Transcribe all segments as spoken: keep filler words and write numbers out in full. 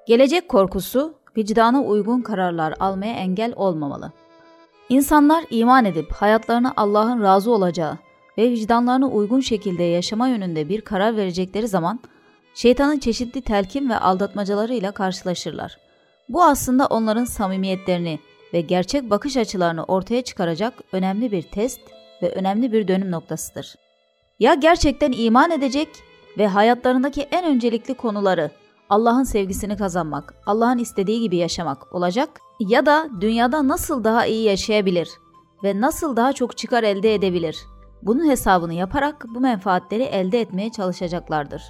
Gelecek korkusu, vicdana uygun kararlar almaya engel olmamalı. İnsanlar iman edip hayatlarını Allah'ın razı olacağı ve vicdanlarına uygun şekilde yaşama yönünde bir karar verecekleri zaman, şeytanın çeşitli telkin ve aldatmacalarıyla karşılaşırlar. Bu aslında onların samimiyetlerini ve gerçek bakış açılarını ortaya çıkaracak önemli bir test ve önemli bir dönüm noktasıdır. Ya gerçekten iman edecek ve hayatlarındaki en öncelikli konuları Allah'ın sevgisini kazanmak, Allah'ın istediği gibi yaşamak olacak ya da dünyada nasıl daha iyi yaşayabilir ve nasıl daha çok çıkar elde edebilir, bunun hesabını yaparak bu menfaatleri elde etmeye çalışacaklardır.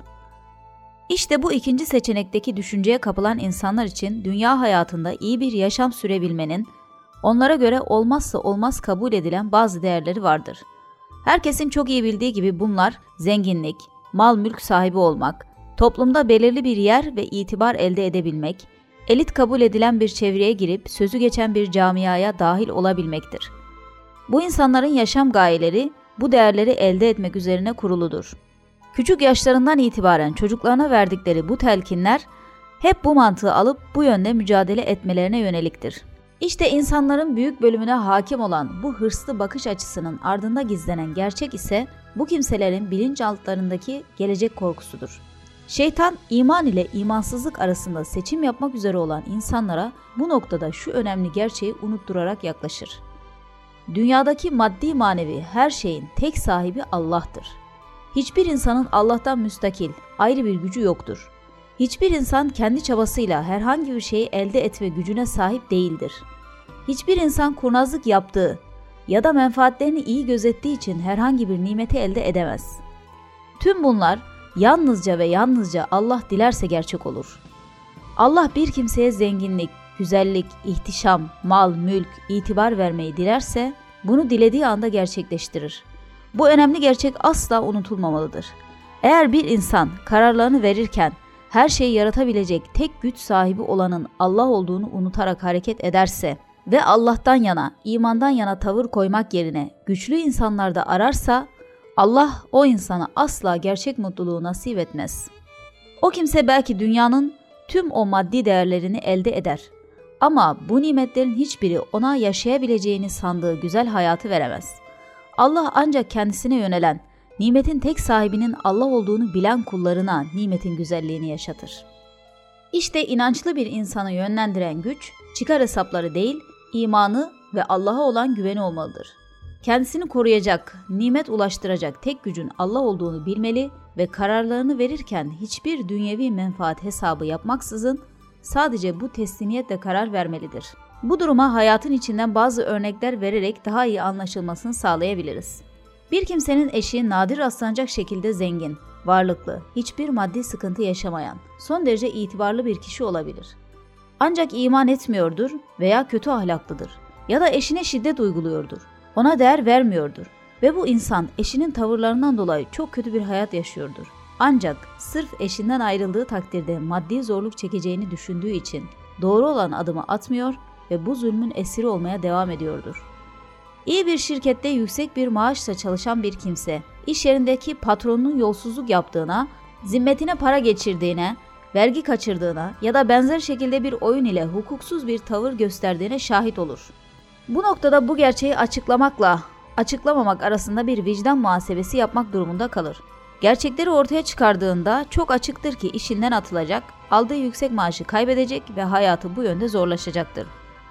İşte bu ikinci seçenekteki düşünceye kapılan insanlar için dünya hayatında iyi bir yaşam sürebilmenin onlara göre olmazsa olmaz kabul edilen bazı değerleri vardır. Herkesin çok iyi bildiği gibi bunlar zenginlik, mal mülk sahibi olmak, toplumda belirli bir yer ve itibar elde edebilmek, elit kabul edilen bir çevreye girip sözü geçen bir camiaya dahil olabilmektir. Bu insanların yaşam gayeleri bu değerleri elde etmek üzerine kuruludur. Küçük yaşlarından itibaren çocuklarına verdikleri bu telkinler hep bu mantığı alıp bu yönde mücadele etmelerine yöneliktir. İşte insanların büyük bölümüne hakim olan bu hırslı bakış açısının ardında gizlenen gerçek ise bu kimselerin bilinçaltlarındaki gelecek korkusudur. Şeytan, iman ile imansızlık arasında seçim yapmak üzere olan insanlara bu noktada şu önemli gerçeği unutturarak yaklaşır. Dünyadaki maddi manevi her şeyin tek sahibi Allah'tır. Hiçbir insanın Allah'tan müstakil, ayrı bir gücü yoktur. Hiçbir insan kendi çabasıyla herhangi bir şeyi elde etme gücüne sahip değildir. Hiçbir insan kurnazlık yaptığı ya da menfaatlerini iyi gözettiği için herhangi bir nimeti elde edemez. Tüm bunlar yalnızca ve yalnızca Allah dilerse gerçek olur. Allah bir kimseye zenginlik, güzellik, ihtişam, mal, mülk, itibar vermeyi dilerse bunu dilediği anda gerçekleştirir. Bu önemli gerçek asla unutulmamalıdır. Eğer bir insan kararlarını verirken her şeyi yaratabilecek tek güç sahibi olanın Allah olduğunu unutarak hareket ederse ve Allah'tan yana, imandan yana tavır koymak yerine güçlü insanlarda ararsa, Allah o insana asla gerçek mutluluğu nasip etmez. O kimse belki dünyanın tüm o maddi değerlerini elde eder. Ama bu nimetlerin hiçbiri ona yaşayabileceğini sandığı güzel hayatı veremez. Allah ancak kendisine yönelen, nimetin tek sahibinin Allah olduğunu bilen kullarına nimetin güzelliğini yaşatır. İşte inançlı bir insanı yönlendiren güç, çıkar hesapları değil, imanı ve Allah'a olan güveni olmalıdır. Kendisini koruyacak, nimet ulaştıracak tek gücün Allah olduğunu bilmeli ve kararlarını verirken hiçbir dünyevi menfaat hesabı yapmaksızın sadece bu teslimiyetle karar vermelidir. Bu duruma hayatın içinden bazı örnekler vererek daha iyi anlaşılmasını sağlayabiliriz. Bir kimsenin eşi nadir rastlanacak şekilde zengin, varlıklı, hiçbir maddi sıkıntı yaşamayan, son derece itibarlı bir kişi olabilir. Ancak iman etmiyordur veya kötü ahlaklıdır ya da eşine şiddet uyguluyordur. Ona değer vermiyordur ve bu insan eşinin tavırlarından dolayı çok kötü bir hayat yaşıyordur. Ancak sırf eşinden ayrıldığı takdirde maddi zorluk çekeceğini düşündüğü için doğru olan adımı atmıyor ve bu zulmün esiri olmaya devam ediyordur. İyi bir şirkette yüksek bir maaşla çalışan bir kimse, iş yerindeki patronunun yolsuzluk yaptığına, zimmetine para geçirdiğine, vergi kaçırdığına ya da benzer şekilde bir oyun ile hukuksuz bir tavır gösterdiğine şahit olur. Bu noktada bu gerçeği açıklamakla açıklamamak arasında bir vicdan muhasebesi yapmak durumunda kalır. Gerçekleri ortaya çıkardığında çok açıktır ki işinden atılacak, aldığı yüksek maaşı kaybedecek ve hayatı bu yönde zorlaşacaktır.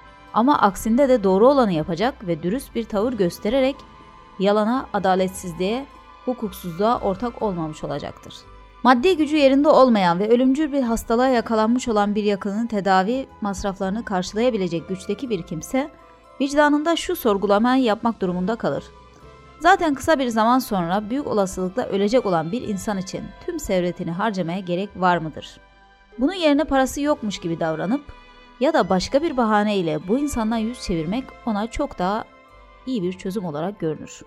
Ama aksinde de doğru olanı yapacak ve dürüst bir tavır göstererek yalana, adaletsizliğe, hukuksuzluğa ortak olmamış olacaktır. Maddi gücü yerinde olmayan ve ölümcül bir hastalığa yakalanmış olan bir yakının tedavi masraflarını karşılayabilecek güçteki bir kimse, vicdanında şu sorgulamayı yapmak durumunda kalır. Zaten kısa bir zaman sonra büyük olasılıkla ölecek olan bir insan için tüm servetini harcamaya gerek var mıdır? Bunun yerine parası yokmuş gibi davranıp ya da başka bir bahaneyle bu insandan yüz çevirmek ona çok daha iyi bir çözüm olarak görünür.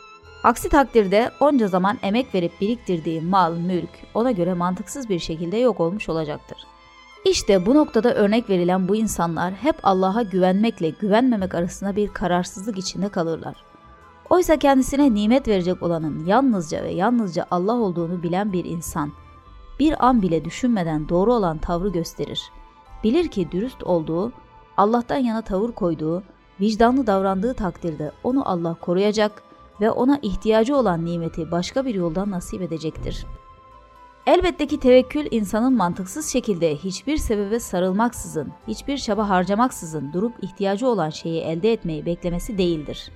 Aksi takdirde onca zaman emek verip biriktirdiği mal, mülk ona göre mantıksız bir şekilde yok olmuş olacaktır. İşte bu noktada örnek verilen bu insanlar hep Allah'a güvenmekle güvenmemek arasında bir kararsızlık içinde kalırlar. Oysa kendisine nimet verecek olanın yalnızca ve yalnızca Allah olduğunu bilen bir insan, bir an bile düşünmeden doğru olan tavrı gösterir bilir ki dürüst olduğu, Allah'tan yana tavır koyduğu, vicdanlı davrandığı takdirde onu Allah koruyacak ve ona ihtiyacı olan nimeti başka bir yoldan nasip edecektir. Elbette ki tevekkül insanın mantıksız şekilde hiçbir sebebe sarılmaksızın, hiçbir çaba harcamaksızın durup ihtiyacı olan şeyi elde etmeyi beklemesi değildir.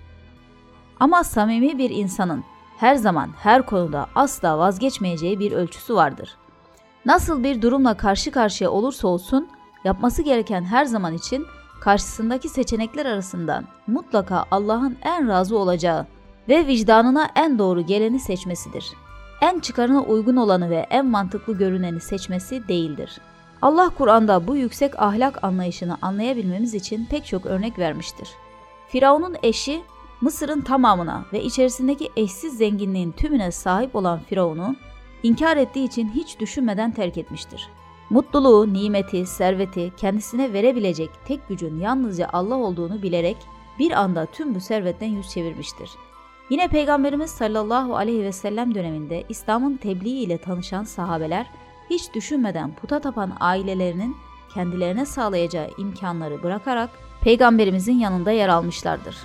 Ama samimi bir insanın her zaman, her konuda asla vazgeçmeyeceği bir ölçüsü vardır. Nasıl bir durumla karşı karşıya olursa olsun, yapması gereken her zaman için karşısındaki seçenekler arasından mutlaka Allah'ın en razı olacağı ve vicdanına en doğru geleni seçmesidir. En çıkarına uygun olanı ve en mantıklı görüneni seçmesi değildir. Allah Kur'an'da bu yüksek ahlak anlayışını anlayabilmemiz için pek çok örnek vermiştir. Firavun'un eşi, Mısır'ın tamamına ve içerisindeki eşsiz zenginliğin tümüne sahip olan Firavun'u inkar ettiği için hiç düşünmeden terk etmiştir. Mutluluğu, nimeti, serveti kendisine verebilecek tek gücün yalnızca Allah olduğunu bilerek bir anda tüm bu servetten yüz çevirmiştir. Yine Peygamberimiz sallallahu aleyhi ve sellem döneminde İslam'ın tebliği ile tanışan sahabeler hiç düşünmeden puta tapan ailelerinin kendilerine sağlayacağı imkanları bırakarak Peygamberimizin yanında yer almışlardır.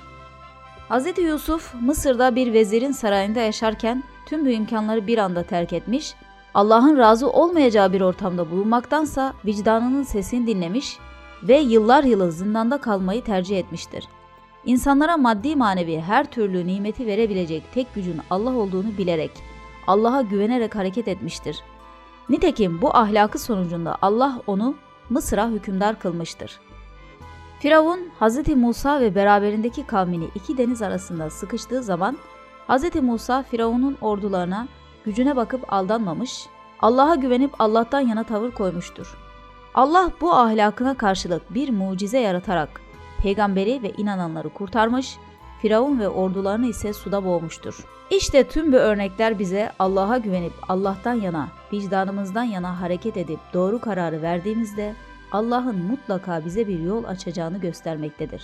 Hz. Yusuf Mısır'da bir vezirin sarayında yaşarken tüm bu imkanları bir anda terk etmiş, Allah'ın razı olmayacağı bir ortamda bulunmaktansa vicdanının sesini dinlemiş ve yıllar yılı zindanda kalmayı tercih etmiştir. İnsanlara maddi manevi her türlü nimeti verebilecek tek gücün Allah olduğunu bilerek, Allah'a güvenerek hareket etmiştir. Nitekim bu ahlakı sonucunda Allah onu Mısır'a hükümdar kılmıştır. Firavun, Hz. Musa ve beraberindeki kavmini iki deniz arasında sıkıştığı zaman, Hz. Musa Firavun'un ordularına, gücüne bakıp aldanmamış, Allah'a güvenip Allah'tan yana tavır koymuştur. Allah bu ahlakına karşılık bir mucize yaratarak peygamberi ve inananları kurtarmış, Firavun ve ordularını ise suda boğmuştur. İşte tüm bu örnekler bize Allah'a güvenip Allah'tan yana, vicdanımızdan yana hareket edip doğru kararı verdiğimizde Allah'ın mutlaka bize bir yol açacağını göstermektedir.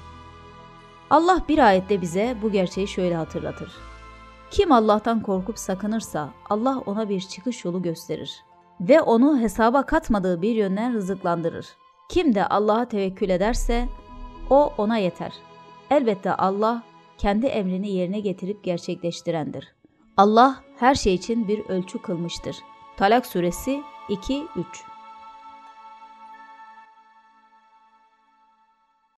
Allah bir ayette bize bu gerçeği şöyle hatırlatır. Kim Allah'tan korkup sakınırsa Allah ona bir çıkış yolu gösterir ve onu hesaba katmadığı bir yönden rızıklandırır. Kim de Allah'a tevekkül ederse o ona yeter. Elbette Allah kendi emrini yerine getirip gerçekleştirendir. Allah her şey için bir ölçü kılmıştır. Talak suresi iki üç.